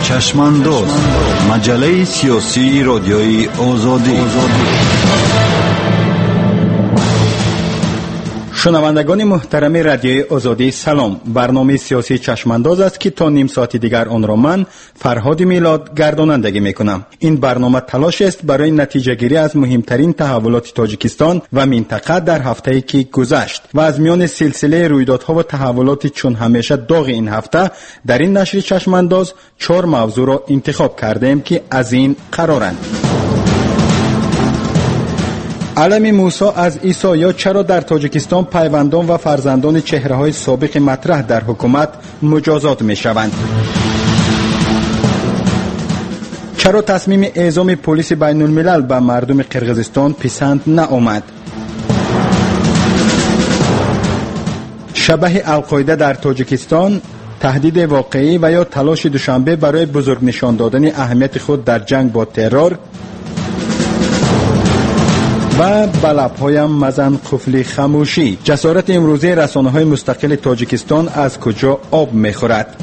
چشمانداز مجله سیاسی رادیوی آزادی. شنوندگان محترم رادیوی آزادی سلام. برنامه سیاسی چشمانداز است که تا نیم ساعت دیگر آن را من فرهاد میلاد گردانندگی میکنم. این برنامه تلاش است برای نتیجه گیری از مهمترین تحولات تاجیکستان و منطقه در هفته‌ای که گذشت و از میان سلسله رویدادها و تحولات چون همیشه داغ این هفته در این نشر چشمانداز 4 موضوع را انتخاب کردیم که از این قرارند: علم موسی از عیسی چرا در تاجیکستان پیوندان و فرزندان چهره‌های سابق مطرح در حکومت مجازات می‌شوند؟ چرا تصمیم اعزام پلیس بین الملل به مردم قرقیزستان پسند نآمد؟ شبح القاعده در تاجیکستان، تهدید واقعی و یا تلاش دوشنبه برای بزرگ نشان دادن اهمیت خود در جنگ با ترور؟ و بلب‌هایم مزن قفل خاموشی، جسارت امروزی رسانه‌های مستقل تاجیکستان از کجا آب می‌خورد؟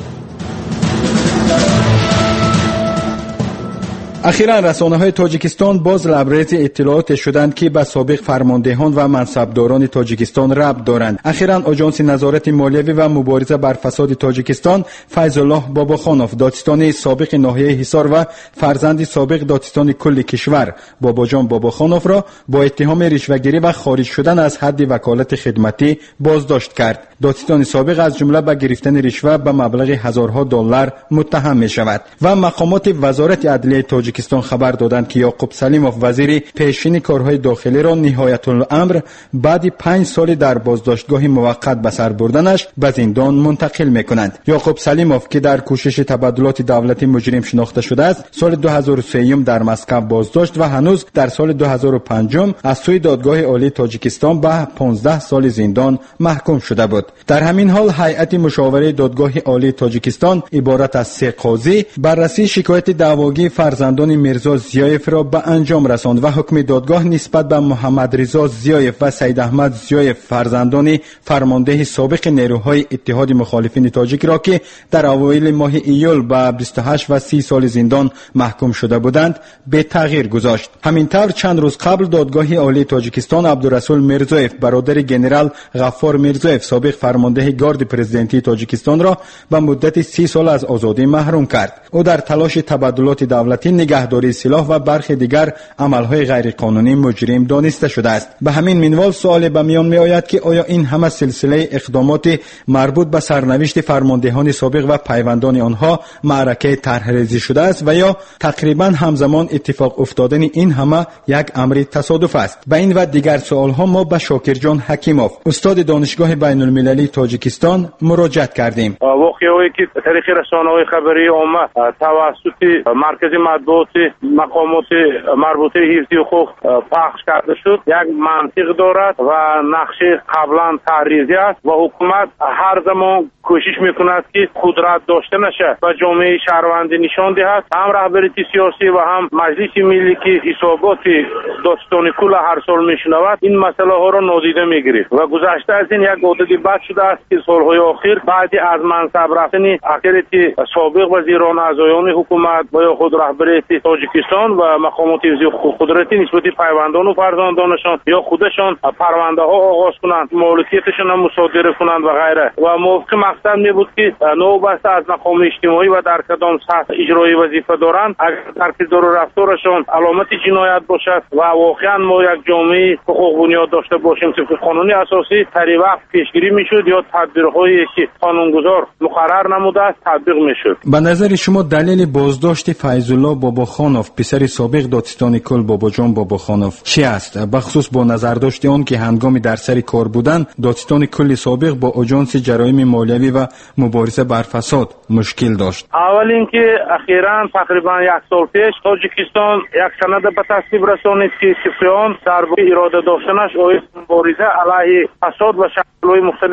اخیراً رسانه‌های تاجیکستان باز لبریز اطلاعات شدند که به سابق فرماندهان و منصبداران تاجیکستان ربط دارند. اخیراً آژانس نظارت مالیوی و مبارزه بر فساد تاجیکستان فیض الله باباخانوف، دادستانی سابق ناحیه حصار و فرزند سابق دادستان کل کشور باباجان باباخانوف را با اتهام رشوه‌گیری و خارج شدن از حد وکالت خدمتی بازداشت کرد. دادستان سابق از جمله به گرفتن رشوه به مبلغ هزارها دلار متهم می‌شود و مقامات وزارت عدلیه تاجیکستان خبر دادند که یعقوب سلیموف وزیر پیشین کارهای داخلی را نهایت الامر بعد 5 سال در بازداشتگاه موقت به سر بردنش به زندان منتقل می‌کنند. یعقوب سلیموف که در کوشش تبادلات دولتی مجرم شناخته شده است، سال 2003 در مسکو بازداشت و هنوز در سال 2005 از سوی دادگاه عالی تاجیکستان به 15 سال زندان محکوم شده بود. در همین حال هیئت مشاوره دادگاه عالی تاجیکستان عبارت از 3 قاضی بررسی شکایت دعواگی فرزندان میرزا زیایف را به انجام رساند و حکم دادگاه نسبت به محمد رضا زیایف و سید احمد زیایف فرزندان فرمانده سابق نیروهای اتحاد مخالفین تاجیک را که در اوایل ماه ایول به 28 و 30 سال زندان محکوم شده بودند به تغییر گذاشت. همینطور چند روز قبل دادگاه عالی تاجیکستان عبدالرسول میرزایف برادر جنرال غفار میرزایف سابق فرمانده گارد پرزیدنتی تاجیکستان را به مدت 30 سال از آزادی محروم کرد. او در تلاش تبادلات دولتی، نگهداری سلاح و برخی دیگر عملهای غیرقانونی مجرم دانسته شده است. به همین منوال سوال به میان می آید که آیا این همه سلسله اقدامات مربوط به سرنوشت فرماندهان سابق و پیوندان آنها معرکه طرح‌ریزی شده است و یا تقریبا همزمان اتفاق افتادن این همه یک امر تصادف است؟ به این و دیگر سوالها ما به شاکرجان حکیموف، استاد دانشگاه بین المللی تاجیکستان مراجعه کردیم. واقعی که طریق رسانه‌های خبری عامه توسط مرکز مطبوعات مقامات مربوطه حفظ حقوق پخش کرده شد یک منطق دارد و نقش قبلا تعریضی است و حکومت هر زمان کوشش میکند که قدرت داشته نشه و جامعه شهروندی نشان دهد. هم رهبری سیاسی و هم مجلس ملی که حسابات دادستان کل هر سال میشنود این مسئله ها را نادیده میگیرد و گذشته از این یک عادت بد شده است که سالهای اخیر بعضی از منصب رفتن اکثریت سابق وزیران اعضایان حکومت و یا خود رهبری تاجیکستان و مقامات قدرتی نسبت پیوندان و فرزندانشان یا خودشان پرونده ها آغاز کنند، مالکیتشان هم مصادره کنند و غیره و موافق مقصد می بود که نوبسته از مقام اجتماعی و در کدام سطح اجرایی وظیفه دارند اگر در کردار و رفتارشان علامت جنایت باشد و واقعا ما یک جامعه حقوق بنیاد داشته باشیم طبق قانون اساسی طریق وقت پیشگیری میشد یا تدبیرهایی که قانونگذار مقرر نموده است تطبیق میشد. به نظر شما دلیل بازداشت فیض الله باباخانوف پسر سابق دادستان کل باباجان باباخانوف چی است؟ بخصوص با نظر داشت آن که هنگامی در سر کار بودن دادستان کل سابق با آژانس جرایم مالیوی و مبارزه بر فساد مشکل داشت. اول اینکه اخیراً تقریبا 1 سال پیش تاجیکستان یک سند به تصویب رسانید که سیان در اراده داشتنش اوی مبارزه علیه فساد و شکل‌های مختلف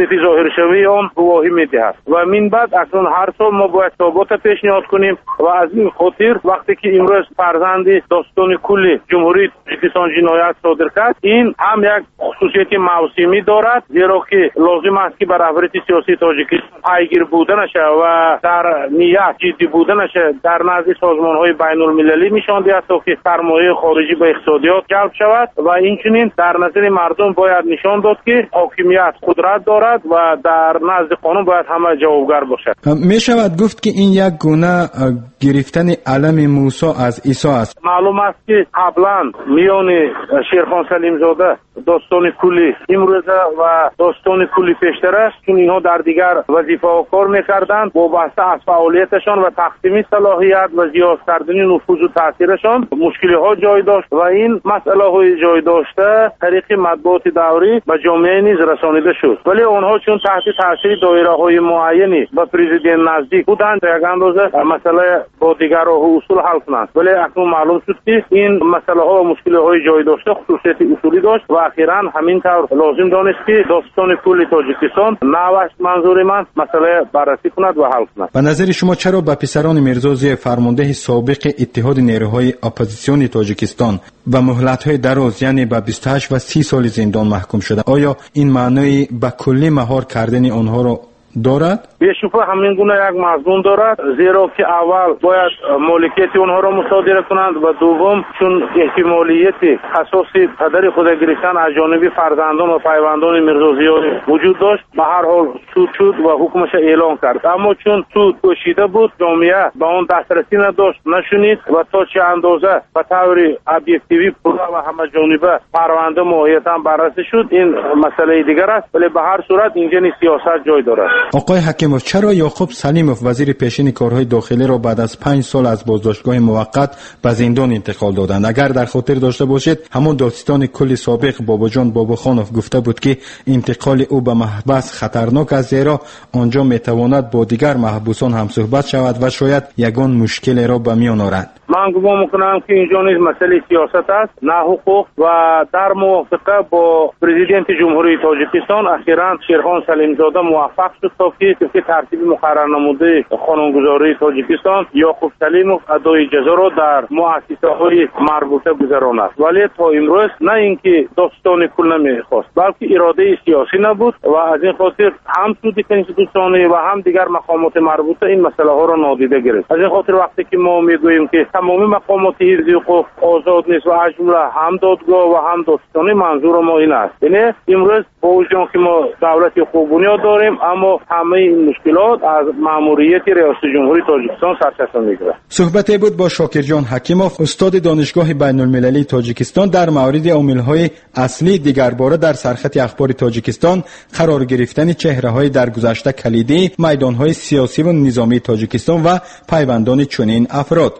اصلیتی ظاهرشوی آن گواهی می‌دهد و من بعد اکنون هر سال ما باید ثبات پیشنهاد کنیم و از این خاطر وقتی که امروز فرزند داستان کلی جمهوری تاجیکستان جنایت صادر کرد، این هم یک خصوصیت موسمی دارد، زیرا که لازم است که بر رهبری سیاسی تاجیکستان پیگیر بودنش و در نیت جدی بودنش در نزد سازمان‌های بین‌المللی نشان دهد تا که سرمایه خارجی به اقتصادیات جلب شود و اینچنین در نظر مردم باید نشان داد که حاکمیت قدرت دارد و در نزد قانون باید همه جوابگر باشد. می شود گفت که این یک گونه گرفتن علم موسی از عیسی است. معلوم است که قبلا میان شیرخان سلیم زاده داستان کلی امروزه و داستان کلی پیشتر است، چون اینها در دیگر وظیفه ها کار میکردند. وابسته از فعالیتشان و تقسیم صلاحیت و زیاد کردن نفوذ و تاثیرشان مشکلی ها جای داشت و این مسئله های جای داشته طریق مطبوعات داوری و جامعه نیز رسانیده شد، ولی آنها چون تحت تاثیر دایره های معینی و پرزیدنت نزدیک بودند یک اندازه مسئله با دیگر راه و اصول حل کنند، ولی اکنون معلوم شد که این مسئله ها و مشکل های جای داشته خصوصیت اصولی داشت و اخیراً همین طور لازم دانست که داستان کلی تاجیکستان نوش منظور من مسئله بررسی کند و حل کند. به نظر شما چرا به پسران میرزا فرمانده سابق اتحاد نیروهای اپوزیسیون تاجیکستان و مهلت‌های دراز یعنی به 28 و 30 سال زندان محکوم شده؟ آیا این معنی به کلی مهار کردن آنها را دارد؟ بیشوفه همین گونه یک مضمون دارد، زیرا که اول باید مالکیت اونها را مصادره کنند و دوم چون احتمالیت اساسی پدر خود گرفتن از جانب فرزندان و پیوندان میرزا ضیا وجود داشت، به هر حال سود شد و حکمش اعلان کرد. اما چون سود پوشیده بود، جامعه به آن دسترسی نداشت، نشنید و تا چه اندازه به طور ابجکتیوی پورا و همه جانبه پرونده ماهیتا بررسی شد این مسئله دیگر است، ولی به هر صورت اینجا سیاست جای دارد. آقای حکیموف، چرا یعقوب سلیموف وزیر پیشین کارهای داخلی را بعد از 5 سال از بازداشتگاه موقت به زندان انتقال دادند؟ اگر در خاطر داشته باشید، همون دادستان کل سابق باباجان باباخانوف گفته بود که انتقال او به محبس خطرناک است، زیرا آنجا میتواند با دیگر محبوسان هم صحبت شود و شاید یگان مشکل را به میان آورد. من گمان میکنم که اینجا نیز مسئله سیاست است، نه حقوق، و در موافقه با پرزیدنت جمهوری تاجیکستان اخیراً شیرخان سلیم زاده موفق شد تا که ترتیب مقرر نموده قانونگذاری تاجیکستان یعقوب سلیموف ادای جزا را در مؤسسه‌های مربوطه گذراند، ولی تا امروز نه اینکه داستان کل نمیخواست بلکه اراده سیاسی نبود و از این خاطر هم سود کنستیتوسیونی و هم دیگر مقامات مربوطه این مسئله ها را نادیده گرفت. از این خاطر وقتی که ما میگوییم که تمامی مقامات حفظی حقوق آزاد نیست و از جمله هم دادگاه و هم دادستانی، منظور ما این است، یعنی امروز با وجود که ما دولت حقوق بنیاد داریم اما همه این مشکلات از ماموریت ریاست جمهوری تاجیکستان سرچشمه میگیرد. صحبتی بود با شاکرجان حکیموف، استاد دانشگاه بین‌المللی تاجیکستان، در مورد عامل‌های اصلی دیگرباره در سرخط اخبار تاجیکستان قرار گرفتن چهره‌های در گذشته کلیدی میدان‌های سیاسی و نظامی تاجیکستان و پیوندان چنین افراد.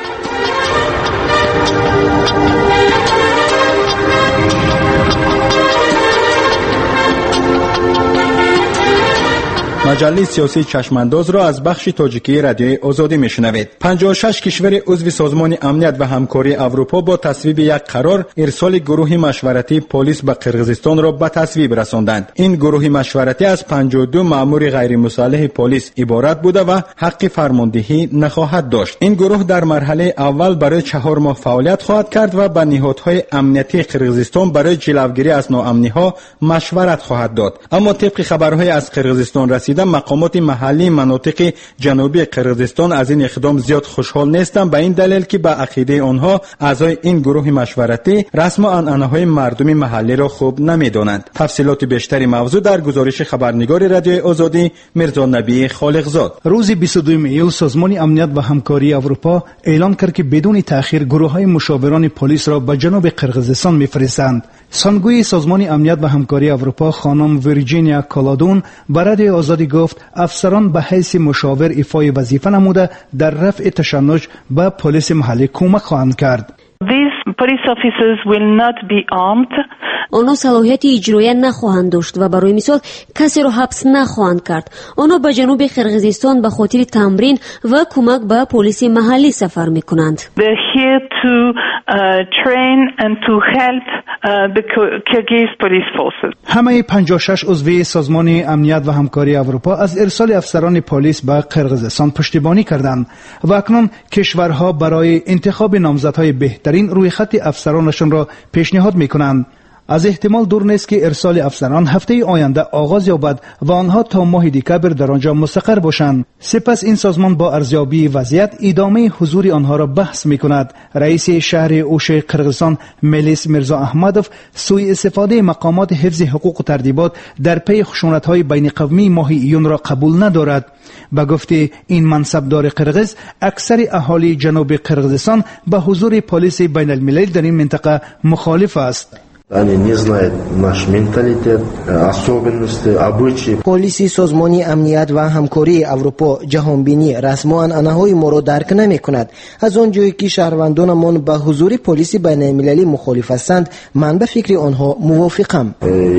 مجله سیاسی چشمانداز را از بخش تاجیکی رادیوی آزادی میشنوید. 56 کشور عضو سازمان امنیت و همکاری اروپا با تصویب یک قرار ارسال گروه مشورتی پلیس به قرقیزستان را به تصویب رساندند. این گروه مشورتی از 52 مأمور غیر مسلح پلیس عبارت بوده و حق فرماندهی نخواهد داشت. این گروه در مرحله اول برای 4 ماه فعالیت خواهد کرد و به نهادهای امنیتی قرقیزستان برای جلوگیری از ناامنی‌ها مشورت خواهد داد. اما طبق خبرهای از قرقیزستان رسیده، مقامات محلی مناطق جنوبی قرقیزستان از این اقدام زیاد خوشحال نیستند، به این دلیل که به عقیده آنها اعضای این گروه مشورتی رسم و عنعنه‌های مردم محلی را خوب نمی‌دانند. تفصیلات بیشتری موضوع در گزارش خبرنگار رادیوی آزادی میرزا نبی خالقزاد. روز 22 ایول سازمان امنیت و همکاری اروپا اعلام کرد که بدون تأخیر گروه‌های مشاوران پلیس را به جنوب قرقیزستان می‌فرستند. سخنگوی سازمان امنیت و همکاری اروپا خانم ویرجینیا کالادون برای آزادی گفت افسران به حیث مشاور ایفای وظیفه نموده در رفع تشنج به پلیس محلی کمک خواهند کرد. These police officers will not be armed. آنها صلاحیت اجرایی نخواهند داشت و برای مثال کسی را حبس نخواهند کرد. آنها به جنوب قرقیزستان به خاطر تمرین و کمک به پلیس محلی سفر میکنند. They're here to train and to help the Kyrgyz police forces. همه 56 عضو سازمان امنیت و همکاری اروپا از ارسال افسران پلیس به قرقیزستان پشتیبانی کردند و اکنون کشورها برای انتخاب نامزدهای بهترین روی خط افسرانشان را پیشنهاد میکنند. از احتمال دور نیست که ارسال افسران هفته آینده آغاز یابد و آنها تا ماه دکبر در آنجا مستقر باشند. سپس این سازمان با ارزیابی وضعیت ادامه حضور آنها را بحث می‌کند. رئیس شهر اوش قرقیزستان ملیس میرزا احمدوف سوء استفاده مقامات حفظ حقوق و ترتیبات در پی خشونت‌های بین قومی ماه ایون را قبول ندارد. به گفته این منصبدار قرقیز، اکثر اهالی جنوب قرقیزستان به حضور پلیس بین المللی در این منطقه مخالف است. پلیس سازمان امنیت و همکاری اروپا جهانبینی رسما انهای ما را درک نمی کند. از آنجایی که شهروندانمان به حضور پلیس بین المللی مخالف هستند، من به فکر آنها موافقم.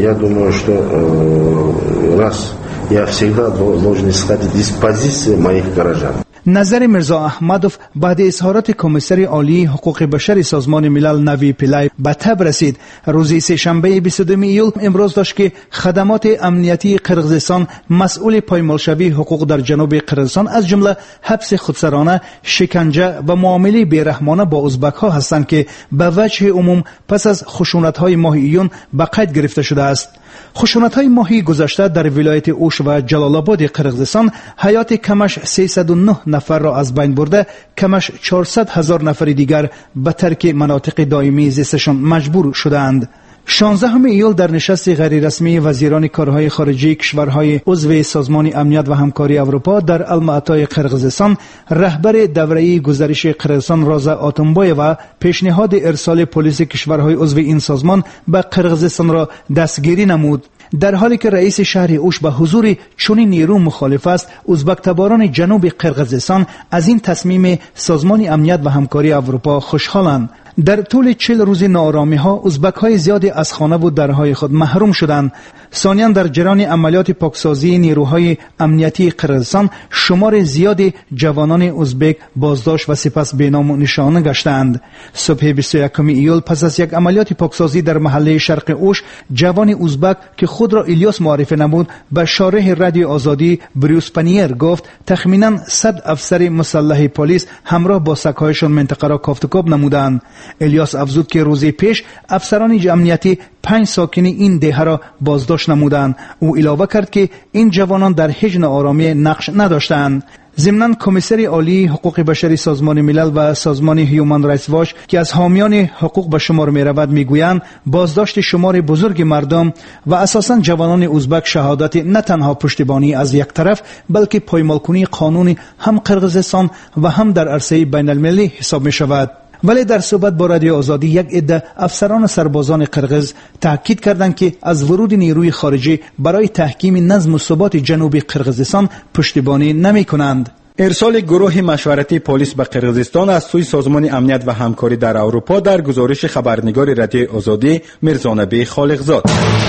Я всегда должен исходить из позиции моих горожан. نظر میرزا احمدوف بعد اظهارات کمیسر عالی حقوق بشر سازمان ملل نوی پیلای به تب رسید. روز سه‌شنبه 22 ایول امروز داشت که خدمات امنیتی قرقیزستان مسئول پایمالشوی حقوق در جنوب قرقیزستان از جمله حبس خودسرانه، شکنجه و معامله بیرحمانه با ازبک ها هستند که به وجه عموم پس از خشونت‌های ماه ایون به قید گرفته شده است. خشونت‌های ماهی گذشته در ولایت اوش و جلال آباد قرقیزستان حیات کمش 309 نفر را از بین برده، کمش 400,000 نفر دیگر به ترک مناطق دائمی زیستشان مجبور شدند. 16 ایول در نشست غیر رسمی وزیران کارهای خارجی کشورهای عضو سازمان امنیت و همکاری اروپا در المعطای قرقیزستان، رهبر دوره گزارش قرقیزستان رازا آتونبایوا پیشنهاد ارسال پلیس کشورهای عضو این سازمان به قرقیزستان را دستگیری نمود. در حالی که رئیس شهر اوش به حضور چنین نیرو مخالف است، ازبک تباران جنوب قرقیزستان از این تصمیم سازمان امنیت و همکاری اروپا خوشحالند. در طول 40 روز ناآرامی ها ازبک های زیادی از خانه و درهای خود محروم شدند. ثانیاً در جریان عملیات پاکسازی نیروهای امنیتی قرقیزستان شمار زیادی جوانان ازبک بازداشت و سپس بینام و نشانه گشتند. صبح 21 ایول پس از یک عملیات پاکسازی در محله شرق اوش، جوان ازبک که خود را الیاس معرفی نمود به شارح رادیو آزادی بریوس پنیر گفت تخمیناً 100 افسر مسلح پلیس همراه با سگ‌هایشان منطقه را کافتکاب نمودند. الیاس افزود که روزی پیش افسران امنیتی 5 ساکن این دهه را بازداشت نمودند. او علاوه کرد که این جوانان در هیچ ناآرامی نقش نداشتند. ضمناً کمیسر عالی حقوق بشری سازمان ملل و سازمان هیومن رایتس واچ که از حامیان حقوق به شمار می رود می گویند بازداشت شمار بزرگ مردم و اساساً جوانان ازبک شهادت نه تنها پشتیبانی از یک طرف بلکه پایمالکنی قانونی هم قرقیزستان و هم در عرصه بین المللی حساب می شود. ولی در صحبت با رادیو آزادی یک عده افسران سربازان قرقیز تاکید کردند که از ورود نیروی خارجی برای تحکیم نظم و ثبات جنوب قرقیزستان پشتیبانی نمی کنند. ارسال گروه مشورتی پلیس به قرقیزستان از سوی سازمان امنیت و همکاری در اروپا در گزارش خبرنگار رادیو آزادی میرزانبی خالقزاد.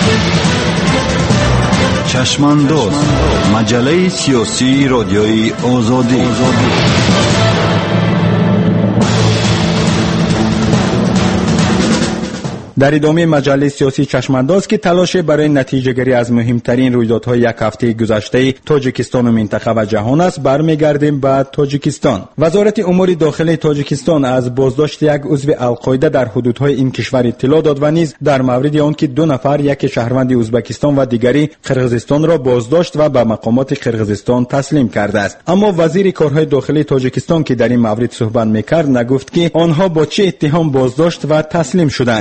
چشمانداز مجله سیاسی رادیوی آزادی. در ادامه مجله سیاسی چشمانداز که تلاش برای نتیجه گیری از مهمترین رویدادهای یک هفته گذشته تاجیکستان و منطقه و جهان است، برمیگردیم به تاجیکستان. وزارت امور داخلی تاجیکستان از بازداشت یک عضو القاعده در حدودهای این کشور اطلاع داد و نیز در مورد آن که 2 نفر، یک شهروند ازبکستان و دیگری قرقیزستان را بازداشت و به مقامات قرقیزستان تسلیم کرده است. اما وزیر کارهای داخلی تاجیکستان که در این مورد صحبت می‌کرد نگفت که آنها با چه اتهام بازداشت و تسلیم شدند. اما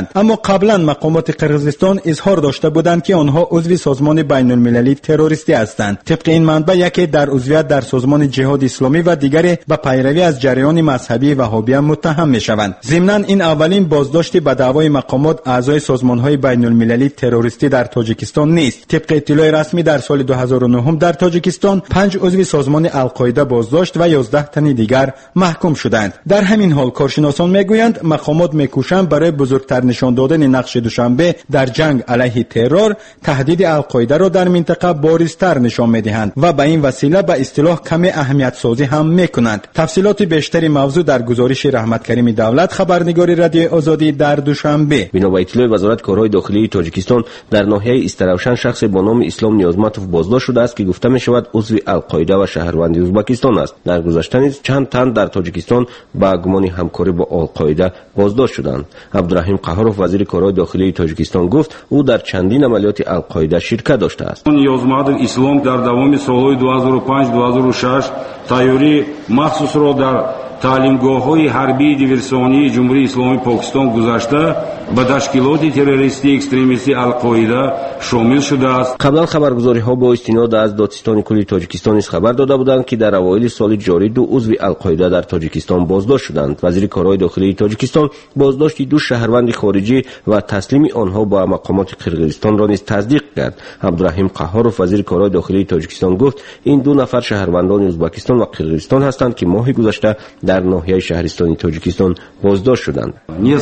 قبلا مقامات قرقیزستان اظهار داشته بودند که آنها عضو سازمان بین المللی تروریستی هستند. طبق این منبع یکی در عضویت در سازمان جهاد اسلامی و دیگری به پیروی از جریان مذهبی وهابیه متهم میشوند. ضمناً این اولین بازداشتی به دعوای مقامات اعضای سازمان‌های بین المللی تروریستی در تاجیکستان نیست. طبق اطلاع رسمی در سال 2009 در تاجیکستان 5 عضو سازمان القاعده بازداشت و 11 تن دیگر محکوم شدند. در همین حال کارشناسان میگویند مقامات میکوشند برای بزرگتر نشان دادن نقش دوشنبه در جنگ علیه ترور تهدید القاعده را در منطقه بارزتر نشان میدهند و به این وسیله به اصطلاح کم اهمیت سازی هم میکنند. تفصیلات بیشتری موضوع در گزارش رحمت کریم دولت، خبرنگار رادیو آزادی در دوشنبه. بنا به اطلاع وزارت کارهای داخلی تاجیکستان در ناحیه استراوشن شخص با نام اسلام نیازمتوف بازداشت شده است که گفته می شود عضو القاعده و شهروند ازبکستان است. در گذشته نیز چند تن در تاجیکستان با گمان همکاری با القاعده بازداشت شدند. عبدالرحیم قهاروف وزیر کارهای داخلی تاجیکستان گفت او در چندین عملیات القاعده شرکت داشته است. نیازمند اسلام در دوام سالهای 2005-2006 تیاری مخصوص را در تعلیمگاه‌های حربی دیورسیونی جمهوری اسلامی پاکستان گذاشته به تشکیلات تروریستی اکستریمیستی القاعده شامل شده است. قبلا خبرگزاری‌ها با استناد از دادستان کلی تاجیکستان نیز خبر داده بودند که در اوایل سال جاری 2 عضو القاعده در تاجیکستان بازداشت شدند. وزیر کارهای داخلی تاجیکستان بازداشت 2 شهروند خارجی و تسلیم آنها با مقامات قرقیزستان را نیز تصدیق کرد. عبدالرحیم قهاروف وزیر کارهای داخلی تاجیکستان گفت این 2 نفر شهروندان ازبکستان و قرقیزستان هستند که ماه گذشته در ناحیه شهرستانی تاجیکستان بازداشت شدند.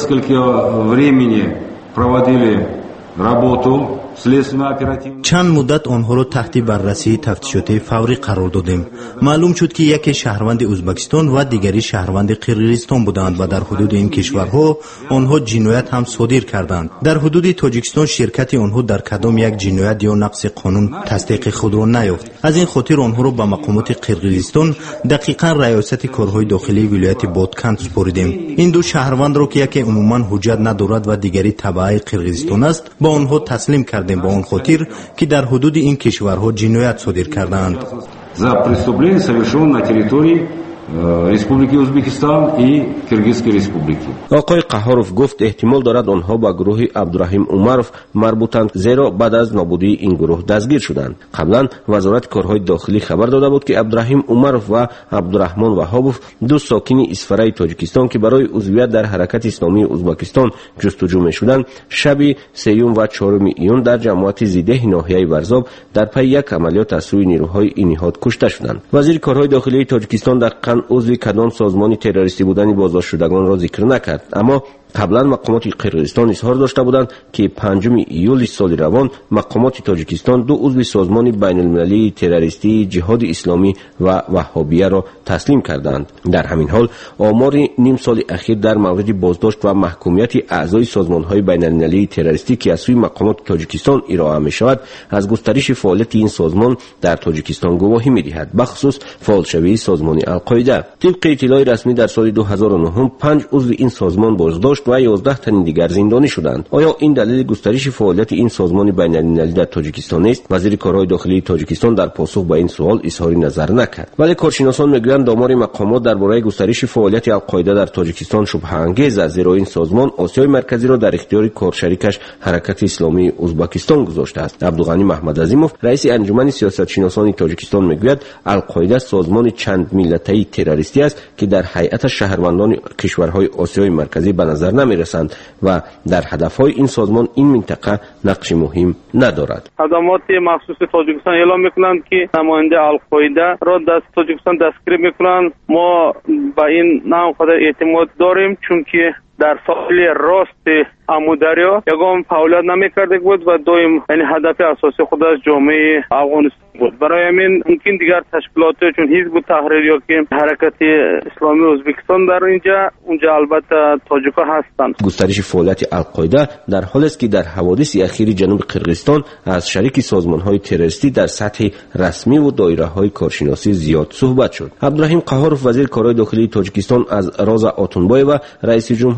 چند مدت آنها را تحت بررسی تفتیشات فوری قرار دادیم. معلوم شد که یکی شهروند ازبکستان و دیگری شهروند قرقیزستان بودند و در حدود این کشورها آنها جنایت هم صادر کردند. در حدود تاجیکستان شرکت آنها در کدام یک جنایت یا نقض قانون تصدیق خود را نیافت. از این خاطر آنها را به مقامات قرقیزستان دقیقاً ریاست کارهای داخلی ولایت بادکند سپردیم. این 2 شهروند را که یکی عموما حجت ندارد و دیگری تبع قرقیزستان است با آنها تسلیم کردیم با آن خاطر که در حدود این کشورها جنایت صادر کردند. За преступление совершено на территории Республики Узбекистан и Киргизской Республики. آقای قهاروف گفت احتمال دارد آنها با گروه عبدالرحیم عمروف مربوطند زیرا بعد از نابودی این گروه دستگیر شدند. قبلا وزارت کارهای داخلی خبر داده بود که عبدالرحیم عمروف و عبدالرحمن وهابوف 2 ساکن اسفرای تاجیکستان که برای عضویت در حرکت اسلامی ازبکستان جستجو می‌شدند شب 3 و 4 ایون در جماعت زیده ناحیه ورزاب در پی یک عملیات از سوی نیروهای این نهاد کشته شدند. وزیر کارهای داخلی تاجیکستان دقیقاً عضو کدام سازمان تروریستی بودن بازداشت شدگان را ذکر نکرد، اما قبلا مقامات قرقیزستان اظهار داشته بودند که 5 ایول سال روان مقامات تاجیکستان 2 عضو سازمان بین المللی تروریستی جهاد اسلامی و وهابیه را تسلیم کردند. در همین حال آمار نیم سال اخیر در مورد بازداشت و محکومیت اعضای سازمان‌های بین المللی تروریستی که از سوی مقامات تاجیکستان ارائه می‌شود از گسترش فعالیت این سازمان در تاجیکستان گواهی می‌دهد، بخصوص فعالشوی سازمان القاعده. طبق اطلاع رسمی در سال 2009 5 عضو این سازمان بازداشت و 11 تن دیگر زندانی شدند. آیا این دلیل گسترش فعالیت این سازمان بین المللی در تاجیکستان است؟ وزیر کارهای داخلی تاجیکستان در پاسخ به این سوال اظهار نظر نکرد. ولی کارشناسان میگویند آمار مقامات درباره گسترش فعالیت القاعده در تاجیکستان شبهه انگیز است، زیرا این سازمان آسیای مرکزی را در اختیار کارشریکش حرکت اسلامی ازبکستان گذاشته است. عبدالغنی محمد عظیموف رئیس انجمن سیاستشناسان تاجیکستان میگوید القاعده سازمان چند ملتی تروریستی است که در هیئت شهروندان کشورهای آسیای مرکزی به نظر نمیرسند و در هدفهای این سازمان این منطقه نقش مهم ندارد. خدمات مخصوص تاجیکستان اعلام میکنند که نماینده القاعده را در تاجیکستان دستگیر میکنند. ما با این نام خود اعتماد داریم چون که در ساحل راست امودریا یگام فعالیت نمیکرده بود و دویم یعنی هدف اساسی خود از جامعه افغانستان بود. برای همین ممکن دیگر تشکیلات چون حزب تحریر که حرکت اسلامی ازبکستان در اونجا البته تاجیکا هستند. گسترش فعالیت القاعده در حالی است که در حوادث اخیر جنوب قرقیزستان از شریک سازمان‌های تروریستی در سطح رسمی و دایره‌های کارشناسی زیاد صحبت شد. عبدالرحیم قهاروف وزیر کارهای داخلی تاجیکستان از راز آتونبایو رئیس جمهور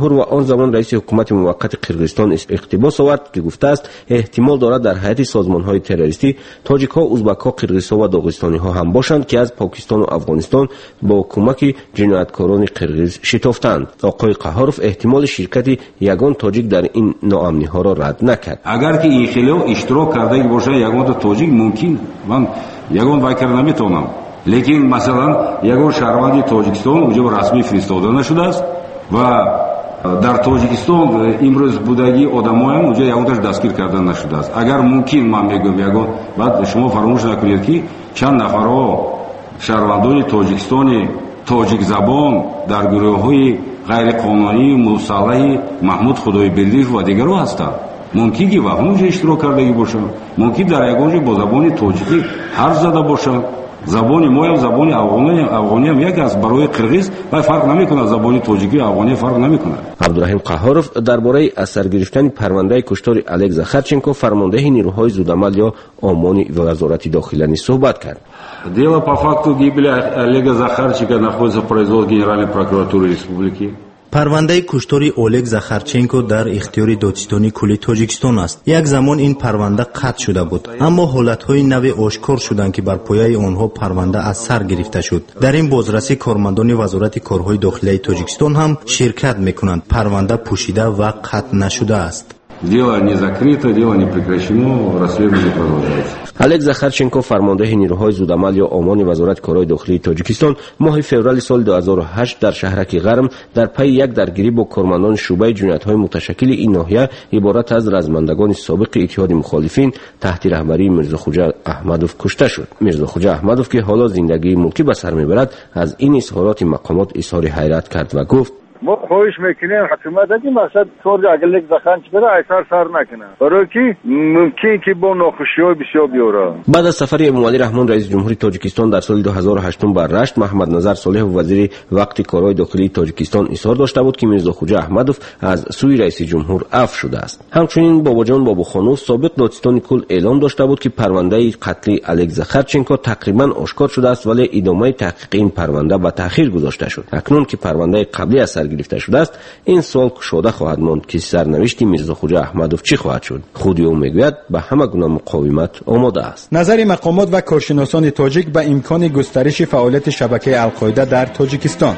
جمهور و آن زمان رئیس حکومت موقت قرقیزستان اقتباس آورد که گفته است احتمال دارد در هیئت سازمان‌های تروریستی تاجیک‌ها، ازبک‌ها، قرقیزها و داغستانی‌ها هم باشند که از پاکستان و افغانستان با کمک جنایتکاران قرقیز شتافتند. آقای قهاروف احتمال شرکت یگان تاجیک در این ناامنی‌ها را رد نکرد. اگر که این خیلی‌ها اشتراک کرده باشند یگان تاجیک ممکن من یگان وای کردن نمیتونم. لیکن مثلا یگان شهروندی تاجیکستان اونجا رسمی فرستاده نشده است و در تاجیکستان امروز بودگی آدم‌ها هم اونجا یگانش دستگیر کردن نشده است. اگر ممکن من میگم یگان بعد شما فراموش نکنید که چند نفرها شهروندان تاجیکستان تاجیک زبان در گروه‌های غیر قانونی مسلح محمود خدای بردیف و دیگرها هستند. ممکن که اونجا اشتراک کرده باشند، ممکن در یگانجا با زبان تاجیکی حرف زده باشند. زبان ما هم زبان افغانی هم یک است. برای قرقیز فرق نمیکنه، زبان تاجیکی افغانی فرق نمیکنه. عبدالرحیم قهاروف درباره اثر گرفتن پرونده کشتار الک زاخارچنکو فرمانده نیروهای زودعمل یا آمانی وزارت داخله نیز صحبت کرد. Дело по факту гибели Олега Захарченко находится в производстве Генеральной прокуратуры республики. پرونده کشتاری اولگ زاخارچنکو در اختیار دادستانی کل تاجیکستان است. یک زمان این پرونده قطع شده بود، اما حالتهای نو آشکار شدند که بر پایه آنها پرونده از سر گرفته شد. در این بازرسی کارمندان وزارت کارهای داخلی تاجیکستان هم شرکت میکنند. پرونده پوشیده و قطع نشده است. Дело не закрыто, дело не прекращено, расследование продолжается. الک زاخارچنکو فرمانده نیروهای زودعمل یا آمان وزارت کارهای داخلی تاجیکستان ماه فوریه سال 2008 در شهرک غرم در پی یک درگیری با کارمندان شعبه جنایت‌های متشکل این ناحیه عبارت از رزمندگان سابق اتحاد مخالفین تحت رهبری میرزاخوجا احمدوف کشته شد. میرزاخوجا احمدوف که حالا زندگی ملکی به سر میبرد از این اظهارات مقامات اظهار حیرت کرد و گفت ما خواهش میکنیم حکومت که مقصد طور اگلک زاخارچنکو را ایثار سر نکنه برای که ممکن که با ناخوشی‌های بسیار بیاره. بعد از سفر امومعلی رحمان رئیس جمهوری تاجیکستان در سال 2008 به رشت، محمد نظر صالح وزیر وقت کارهای داخلی تاجیکستان اظهار داشته بود که میرزاخوجا احمدوف از سوی رئیس جمهور عفو شده است. همچنین باباجان بابوخانوف سابق دادستان کل اعلام داشته بود که پرونده قتل الک زاخارچنکو تقریبا آشکار شده است، ولی ادامه تحقیق این پرونده به تأخیر گذاشته شد. اکنون که پرونده قبلی از گرفته شده است، این سال گشوده خواهد ماند که سرنوشت میرزاخوجا احمدوف چی خواهد شد. خود او میگوید به همه گونه مقاومت آماده است. نظر مقامات و کارشناسان تاجیک به امکان گسترش فعالیت شبکه القاعده در تاجیکستان.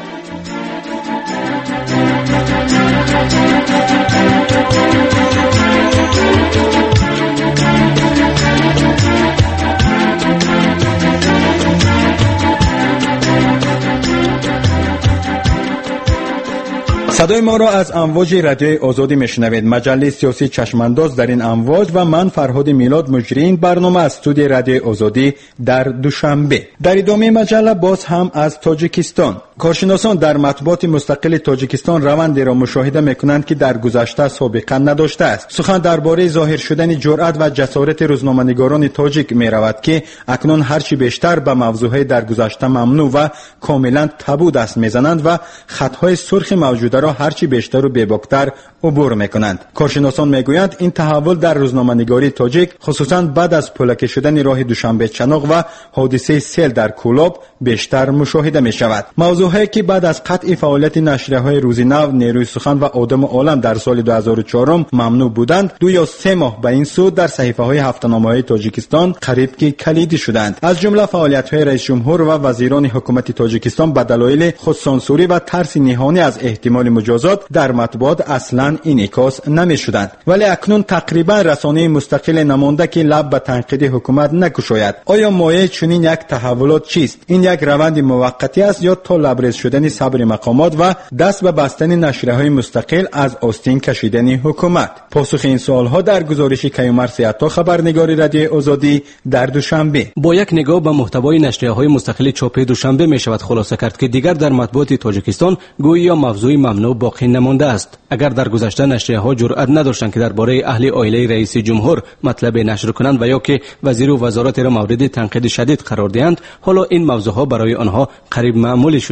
صدای ما را از امواج رادیوی آزادی میشنوید. مجله سیاسی چشمانداز در این امواج و من فرهاد میلاد مجری این برنامه از استودیوی رادیوی آزادی در دوشنبه. در ادامه مجله باز هم از تاجیکستان. کارشناسان در مطبوعات مستقل تاجیکستان روندی را مشاهده میکنند که در گذشته سابقه نداشته است. سخن درباره ظاهر شدن جرأت و جسارت روزنامه‌نگاران تاجیک میرود که اکنون هرچی بیشتر به موضوعهای در گذشته ممنوع و کاملا تابو دست میزنند و خطهای سرخ موجوده را هرچی بیشتر و بی‌باکتر عبور میکنند. کارشناسان میگویند این تحول در روزنامه‌نگاری تاجیک خصوصا بعد از پلکه شدن راه دوشنبه چناق و حادثه سیل در کولاب بیشتر مشاهده می شود. موضوعی که بعد از قطع فعالیت نشریه‌های روزنامه نیروی سخن و آدم عالم در سال 2004 ممنوع بودند، 2 یا 3 ماه به این سو در صحیفه‌های هفته‌نامه‌های تاجیکستان قریب که کلیدی شدند. از جمله فعالیت‌های رئیس جمهور و وزیران حکومت تاجیکستان به دلایل خودسانسوری و ترس نهانی از احتمال مجازات در مطبوعات اصلاً انعکاس نمی‌شدند. ولی اکنون تقریبا رسانه مستقل نمانده که لب به تنقید حکومت نگشاید. آیا مایه چنین یک تحولات چیست؟ این یک روند موقتی است یا تا لبریز شدن صبر مقامات و دست به بستن نشریه‌های مستقل از آستین کشیدن حکومت؟ پاسخ این سوال‌ها در گزارش کیومرث عطا خبرنگار رادیوی آزادی در دوشنبه. با یک نگاه به محتوای نشریه‌های مستقل چاپی دوشنبه می‌شود خلاصه کرد که دیگر در مطبوعات تاجیکستان گویا موضوع ممنوع باقی نمانده است. اگر در گذشته نشریه‌ها جرأت نداشتند که درباره اهل عائله رئیس جمهور مطلب نشر کنند و یا که وزیر و وزارت را مورد تنقید شدید قرار دهند، حالا این موضوعها برای آنها قریب معمولی شده است.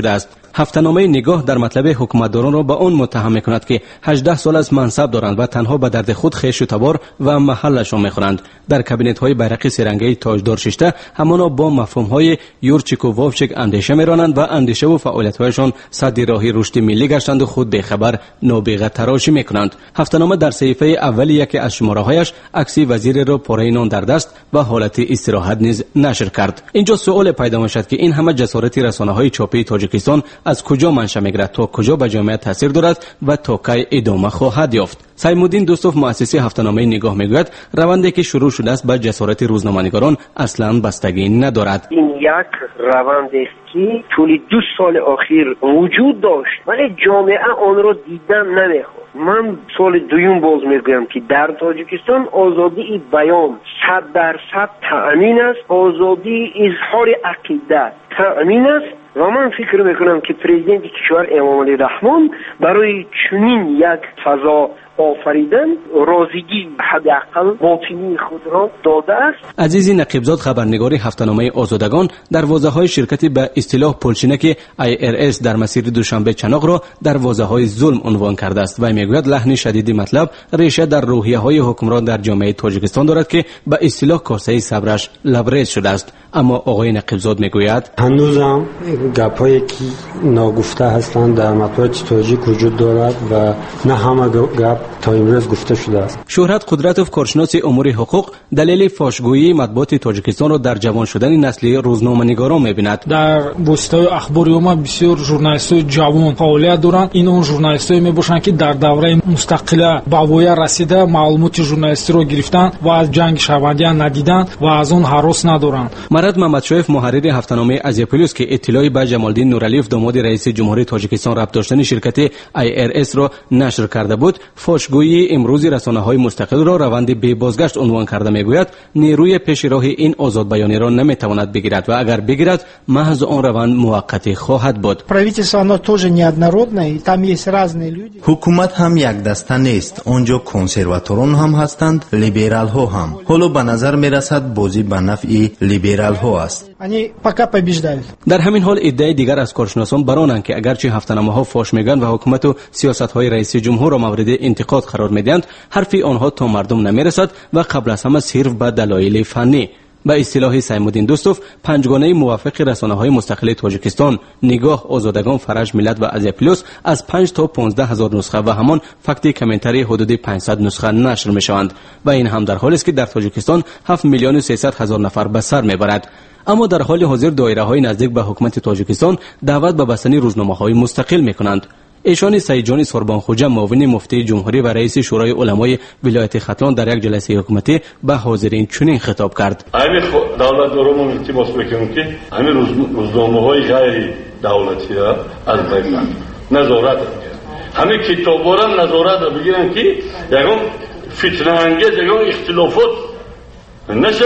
هفته‌نامه نگاه در مطلب حکومتداران را به آن متهم می‌کند که 18 سال از منصب دارند و تنها به درد خود خویش و تبار و محلشان می‌خورند. در کابینت‌های بیرقی سه‌رنگی تاجدار ششته همانا با مفهوم‌های یورچیک و واوچیک اندیشه می‌رانند و اندیشه و فعالیت‌هایشان سد راهی رشد ملی گشتند و خود بخبر نابغه تراشی می‌کنند. هفته‌نامه در صحیفه اول یکی از شماره‌هایش عکس وزیر را پاره نان در دست و حالت استراحت نیز نشر کرد. اینجا سوال پیدا می‌شود که این همه جسارت رسانه‌های چاپی تاجیکستان از کجا منشأ می‌گیرد، تا کجا به جامعه تاثیر دارد و تا کی ادامه خواهد یافت. سیم‌الدین دوستوف مؤسس هفته‌نامه نگاه میگوید روندی که شروع شده است به جسارت روزنامه‌نگاران اصلاً بستگی ندارد. این یک روند است که طول 2 سال اخیر وجود داشت ولی جامعه آن را دیدن نمی‌خواست. من سال دوم باز میگویم که در تاجیکستان آزادی بیان 100% تأمین است، آزادی اظهار عقیده تأمین است و من فکر میکنم که پرزیدنت کشور امام علی رحمان برای چنین یک فضا آفریدن رازیگی حداقل باطنی خود را داده است. عزیزی نقیبزاد خبرنگار هفته‌نامه آزادگان در واژه‌های شرکتی به اصطلاح پلچینک IRS در مسیر دوشنبه چناق را در واژه‌های ظلم عنوان کرده است و میگوید لحن شدید مطلب ریشه در روحیه‌های حکمران در جامعه تاجیکستان دارد که به اصطلاح کاسه صبرش لبریز شده است. اما آقای نقیبزاد میگوید هنوزم گپایی که ناگفته هستند در مطبوعات تاجیک وجود دارد و نه همه گپ تا امروز گفته شده است. شهرت قدرتوف کارشناس امور حقوق دلیل فاشگویی مطبوعات تاجیکستان را در جوان شدن نسل روزنامه‌نگاران می‌بیند. در وسیله‌های اخباریوما بسیار ژورنالیست‌های جوان فعالیت دارند. این اون ژورنالیست‌هایی میباشند که در دوره مستقله به اویا رسیده معلومات ژورنالیستی را گرفتند و از جنگ شهروندیان ندیدند و از اون هراس ندارند. مرد محمدشایف محرر هفته‌نامه ازیاپولیس که اطلاعی به جمالدین نورعلیف داماد رئیس جمهوری تاجیکستان ربط داشتن شرکت IRS را نشر کرده بود، فاشگویی امروز رسانه‌های مستقل را روند بی بازگشت عنوان کرده میگوید نیروی پیش راه این آزاد بیانی را نمیتواند بگیرد و اگر بگیرد محض آن روند موقتی خواهد بود. حکومت هم یک دسته نیست، آنجا کنسرواتوران هم هستند، لیبرال ها هم. حالا به نظر میرسد بازی به نفع لیبرال ها است. در همین حال ادعای دیگر از کارشناسان برانند که اگرچه هفته‌نامه‌ها فاش میگن و حکومت و سیاست‌های رئیس جمهور را مورد انتقاد قرار میدهند، حرفی آنها تا مردم نمیرسد و قبل از همه صرف به دلایل فنی. به اصطلاح سیم‌الدین دوستوف پنجگانه موافق رسانه‌های مستقل تاجیکستان، نگاه، آزادگان، فرج، ملت و ازیاپلوس از 5 تا 15 هزار نسخه و همان فکت کامنتری حدود 500 نسخه نشر می‌شوند و این هم در حالی است که در تاجیکستان 7 میلیون و 300 هزار نفر به سر میبرد. اما در حال حاضر دایره‌های نزدیک به حکومت تاجیکستان دعوت به بستن روزنامه‌های مستقل می‌کنند. ایشان سعیدجان سوربانخوجه معاون مفتی جمهوری و رئیس شورای علمای ولایت ختلان در یک جلسه حکومتی به حاضرین چنین خطاب کرد: همین دولت دارم التماس میکنم که همین روزنامه‌های غیر دولتی را از بین نظارت کنند. همین کتاب‌ها را نظارت بگیرن که یگان فتنه انگیز یگان اختلافات نشه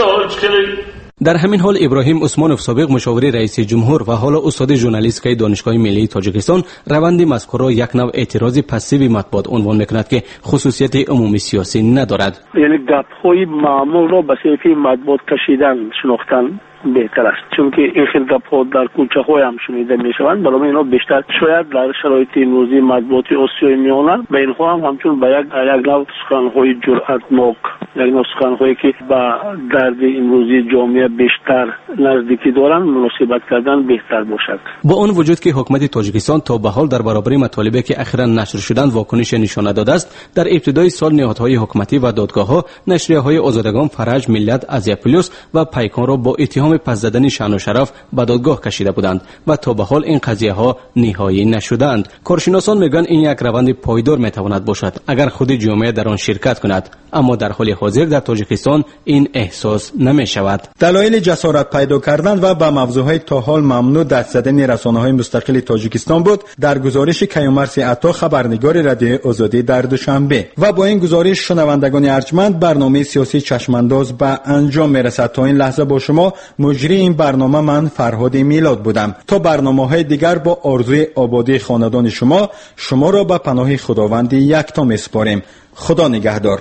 در همین حال ابراهیم عثمانوف سابق مشاور رئیس جمهور و حالا استاد ژورنالیستیک دانشگاه ملی تاجیکستان روند مذکور را یک نوع اعتراض پسیو مطبوعات عنوان میکند که خصوصیت عمومی سیاسی ندارد. یعنی گپ‌های معمول را به صفحه مطبوعات کشیدن شناختن بهتر است، چون که این خیلی گپ‌ها در کوچه‌های هم شنیده میشوند. برای اینا بیشتر شاید در شرایط امروزی مطبوعات آسیای میانه به اینها هم همچون به یک نوع سخن‌های جرأتناک، یک نوع سخن‌هایی که با درد امروزی جامعه بیشتر نزدیکی دارند مناسبت کردن بهتر باشد. با اون وجود که حکومت تاجیکستان تا به حال در برابر مطالبی که اخیراً نشر شدند واکنش نشان داده است، در ابتدای سال نهادهای حکومتی و دادگاه‌ها نشریه‌های آزادگان، فرج، ملت، ازیاپولیس و پیکان را با اتهام پس زدن شأن و شرف به دادگاه کشیده بودند و تا به حال این قضیه ها نهایی نشدند. کارشناسان میگن این یک روند پایدار میتواند باشد اگر خود جامعه در آن شرکت کند، اما در حال حاضر در تاجیکستان این احساس نمی شود. دلایل جسارت پیدا کردن و به موضوعهای تا حال ممنوع دست زدن رسانه‌های مستقل تاجیکستان بود در گزارش کیومرث عطا خبرنگار رادیو آزادی در دوشنبه. و با این گزارش شنوندگان ارجمند برنامه سیاسی چشمانداز به انجام میرسد. تا این لحظه با شما مجری این برنامه من فرهاد میلاد بودم. تا برنامه‌های دیگر با آرزوی آبادی خاندان شما را به پناه خداوند یکتا میسپاریم. خدا نگهدار.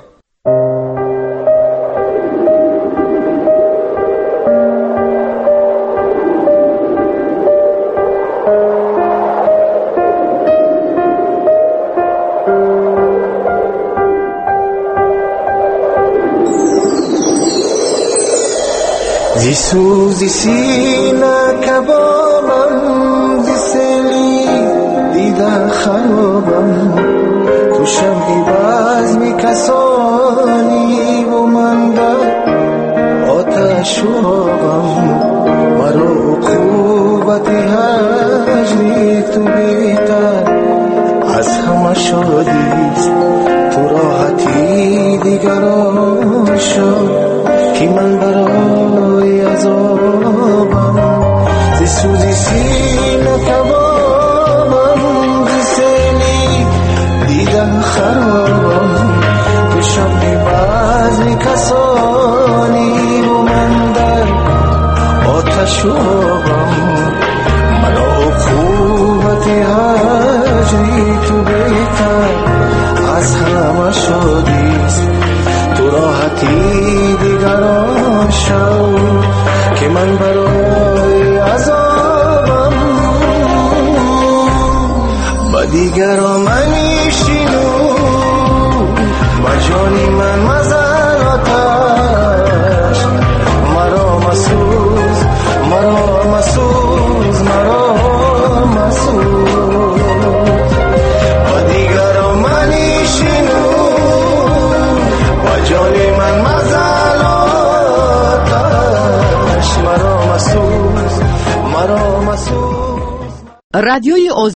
زی سوزی سینه کبابم، زی سیلی دیده خرابم، تو شمعی بزمی کسانی و من در آتش و آبم. مرا عقوبتی هجری تو بیتر از همه شادیست، تو راحتی دیگران شد که من برای عذابم. زی سوزی سینه کبابم، زی سیلی دیدن خرابم، تو شمعی بزمی کسانی و من در آتش و آبم. مرا عقوبتی هجری تو بیتر از همه شادیست، تو راحتی دیگران شو که من برای عذابم. با دیگران منی شینو با جانی من مزن آتش. مرا مسوز مرا مسوز مرا مسوز. با دیگران منی شینو با جانی من مزن آتش. مرا مسوز مرا مسوز. رادیوی